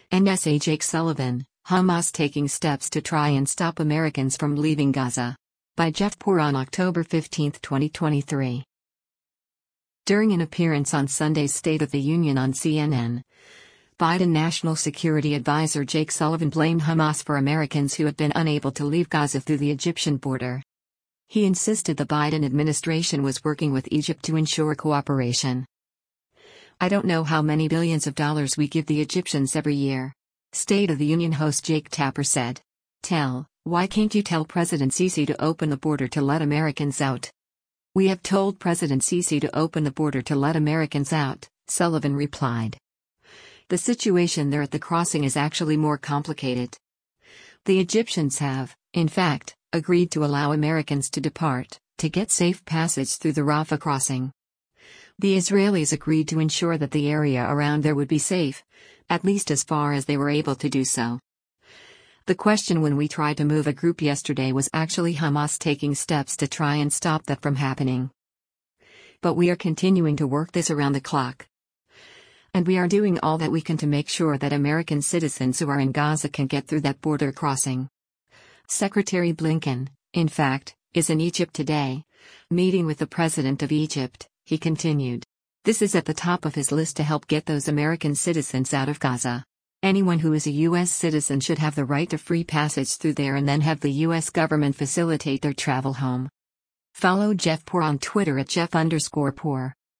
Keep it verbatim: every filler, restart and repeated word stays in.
N S A Jake Sullivan, Hamas taking steps to try and stop Americans from leaving Gaza. By Jeff Poor on October fifteenth, twenty twenty-three. During an appearance on Sunday's State of the Union on C N N, Biden National Security Advisor Jake Sullivan blamed Hamas for Americans who have been unable to leave Gaza through the Egyptian border. He insisted the Biden administration was working with Egypt to ensure cooperation. "I don't know how many billions of dollars we give the Egyptians every year," State of the Union host Jake Tapper said. "Tell, why can't you tell President Sisi to open the border to let Americans out?" "We have told President Sisi to open the border to let Americans out," Sullivan replied. "The situation there at the crossing is actually more complicated. The Egyptians have, in fact, agreed to allow Americans to depart, to get safe passage through the Rafah crossing. The Israelis agreed to ensure that the area around there would be safe, at least as far as they were able to do so. The question when we tried to move a group yesterday was actually Hamas taking steps to try and stop that from happening. But we are continuing to work this around the clock. And we are doing all that we can to make sure that American citizens who are in Gaza can get through that border crossing." Secretary Blinken, in fact, is in Egypt today, meeting with the President of Egypt. He continued. "This is at the top of his list to help get those American citizens out of Gaza. Anyone who is a U S citizen should have the right to free passage through there and then have the U S government facilitate their travel home." Follow Jeff Poor on Twitter at Jeff underscore Poor.